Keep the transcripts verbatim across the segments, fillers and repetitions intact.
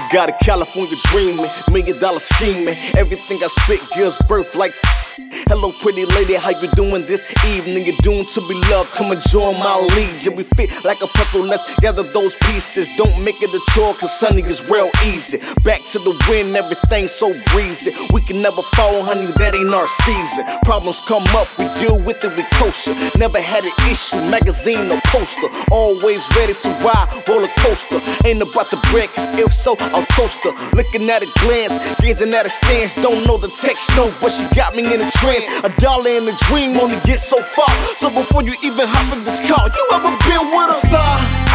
got a California dreaming, million dollar scheming. Everything I spit gives birth like. Hello, pretty lady, how you doing this evening? You're doomed to be loved, come and join my legion. We fit like a puzzle, let's gather those pieces. Don't make it a chore, cause sunny is real easy. Back to the wind, everything's so breezy. We can never fall, honey, that ain't our season. Problems come up, we deal with it, we kosher. Never had an issue, magazine or poster. Always ready to ride, roller coaster. Ain't about the bread, cause if so, I'll toast her. Looking at a glance, gazing at a stance. Don't know the text, no, but she got me in a trance. A dollar in a dream only get so far. So before you even hop in this car, you ever been with a star?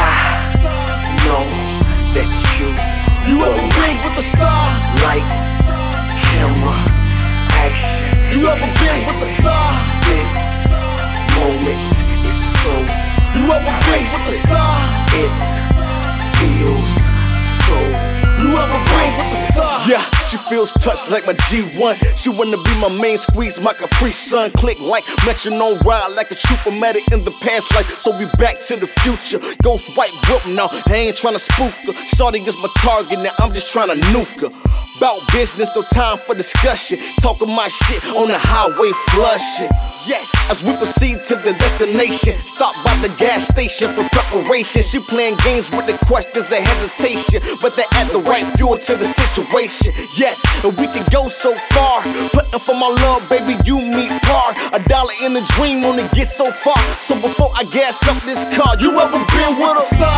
I know that you You ever been with a star? Like camera action. You ever been with a star? This moment is so. You ever been with a star? It feels so. You ever been with a star? Yeah, she feels touched like my G one. She wanna be my main squeeze, my Capri Sun. Click like metronome, ride like a trooper. Met it in the past life, so we back to the future. Ghost white whip now, I ain't tryna spook her. Shorty is my target, now I'm just tryna nuke her. About business, no time for discussion. Talking my shit on the highway, flushing. Yes, as we proceed to the destination. Stop by the gas station for preparation. She playing games with the questions and hesitation, but they add the right fuel to the situation. Yes, and we can go so far. Putting for my love, baby, you meet par. A dollar in a dream only get so far. So before I gas up this car, you ever been with a star?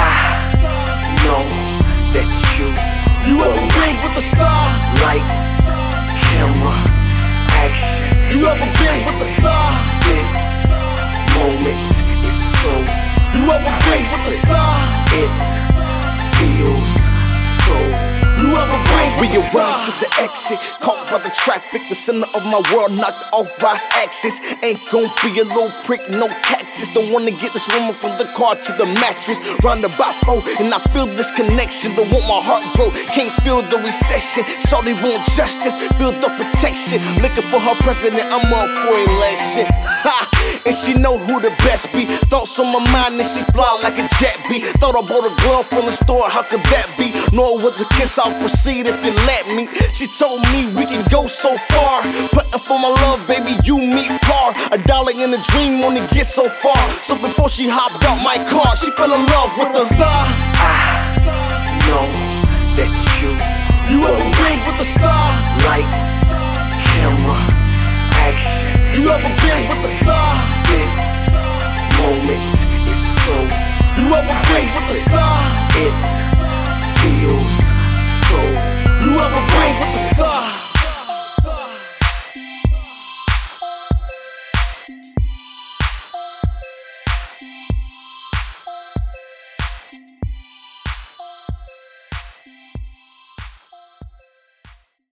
I know that you You ever been with a star? Like camera action. You ever been with a star? This moment is so. You ever been with a star? It feels so. You ever been with a star? We arrived to the exit, caught by the traffic. The center of my world knocked off Ross axis. Ain't gon' be a little prick, no cactus. Don't wanna get this woman from the car to the mattress. Round about four, and I feel this connection. Don't want my heart broke, can't feel the recession. Shorty want justice, build up protection. Looking for her president, I'm up for election. Ha! And she know who the best be. Thoughts on my mind and she fly like a jet bee. Thought I bought a glove from the store, how could that be? No, it was a kiss, I'll proceed if you let me. She told me we can go so far. Putting for my love, baby, you meet par. A dollar in a dream only get so far. So before she hopped out my car, she fell in love with a star. I know that you You ever been with a star? Like camera action. You ever been with a star? This moment is so. You ever been with a star? It feels so. You ever been with a star?